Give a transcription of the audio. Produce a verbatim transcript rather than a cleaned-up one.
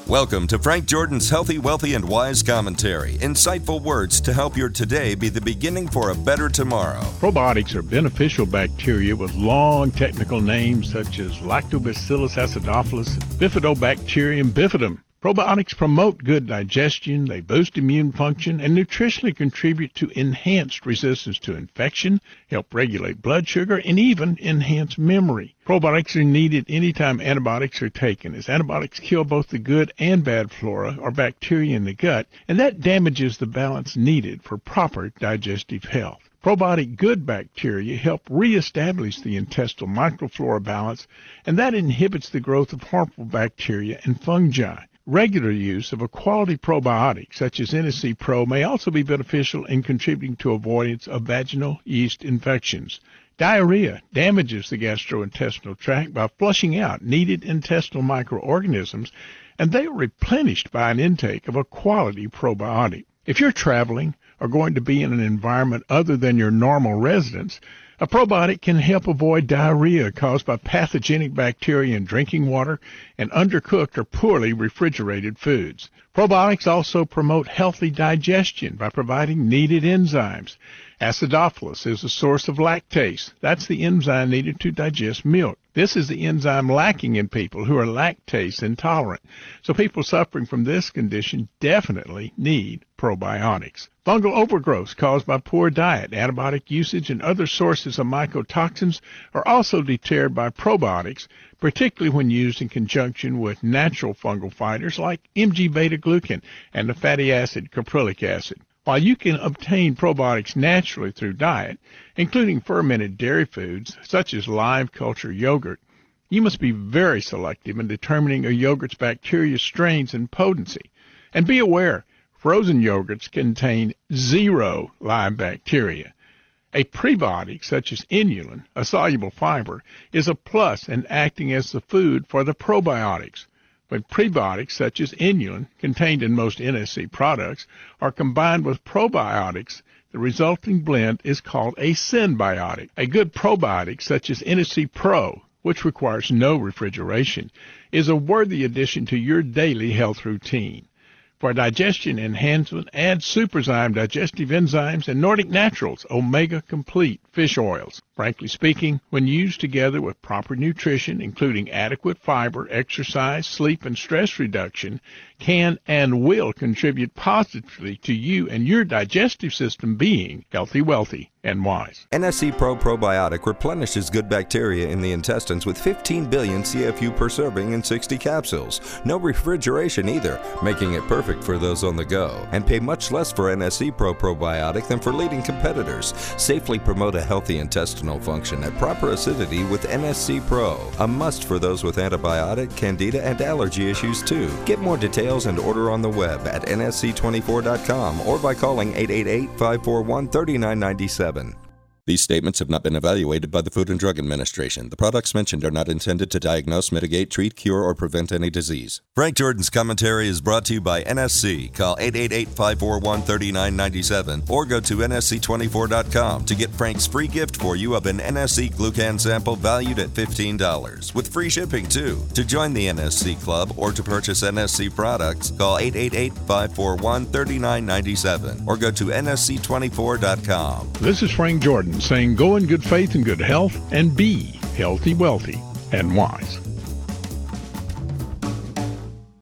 Welcome to Frank Jordan's Healthy, Wealthy, and Wise Commentary. Insightful words to help your today be the beginning for a better tomorrow. Probiotics are beneficial bacteria with long technical names such as Lactobacillus acidophilus, Bifidobacterium bifidum. Probiotics promote good digestion, they boost immune function, and nutritionally contribute to enhanced resistance to infection, help regulate blood sugar, and even enhance memory. Probiotics are needed anytime antibiotics are taken, as antibiotics kill both the good and bad flora or bacteria in the gut, and that damages the balance needed for proper digestive health. Probiotic good bacteria help reestablish the intestinal microflora balance, and that inhibits the growth of harmful bacteria and fungi. Regular use of a quality probiotic, such as N S C Pro, may also be beneficial in contributing to avoidance of vaginal yeast infections. Diarrhea damages the gastrointestinal tract by flushing out needed intestinal microorganisms, and they are replenished by an intake of a quality probiotic. If you're traveling or going to be in an environment other than your normal residence, a probiotic can help avoid diarrhea caused by pathogenic bacteria in drinking water and undercooked or poorly refrigerated foods. Probiotics also promote healthy digestion by providing needed enzymes. Acidophilus is a source of lactase. That's the enzyme needed to digest milk. This is the enzyme lacking in people who are lactase intolerant. So people suffering from this condition definitely need probiotics. Fungal overgrowth caused by poor diet, antibiotic usage, and other sources of mycotoxins are also deterred by probiotics, particularly when used in conjunction with natural fungal fighters like M G beta-glucan and the fatty acid caprylic acid. While you can obtain probiotics naturally through diet, including fermented dairy foods such as live culture yogurt, you must be very selective in determining a yogurt's bacteria strains and potency. And be aware, frozen yogurts contain zero live bacteria. A prebiotic such as inulin, a soluble fiber, is a plus in acting as the food for the probiotics. When prebiotics such as inulin, contained in most N S C products, are combined with probiotics, the resulting blend is called a synbiotic. A good probiotic such as N S C Pro, which requires no refrigeration, is a worthy addition to your daily health routine. For digestion enhancement, add Superzyme digestive enzymes and Nordic Naturals Omega Complete fish oils. Frankly speaking, when used together with proper nutrition, including adequate fiber, exercise, sleep, and stress reduction, can and will contribute positively to you and your digestive system being healthy, wealthy, and wise. N S C Pro Probiotic replenishes good bacteria in the intestines with fifteen billion C F U per serving in sixty capsules. No refrigeration either, making it perfect for those on the go. And pay much less for N S C Pro Probiotic than for leading competitors. Safely promote a healthy intestinal function at proper acidity with N S C Pro. A must for those with antibiotic, candida, and allergy issues too. Get more details and order on the web at N S C twenty-four dot com or by calling eight eight eight, five four one, three nine nine seven. These statements have not been evaluated by the Food and Drug Administration. The products mentioned are not intended to diagnose, mitigate, treat, cure, or prevent any disease. Frank Jordan's commentary is brought to you by N S C. Call eight eight eight, five four one, three nine nine seven or go to N S C twenty-four dot com to get Frank's free gift for you of an N S C glucan sample valued at fifteen dollars, with free shipping too. To join the N S C Club or to purchase N S C products, call eight eight eight, five four one, three nine nine seven or go to N S C twenty-four dot com. This is Frank Jordan saying go in good faith and good health and be healthy, wealthy, and wise.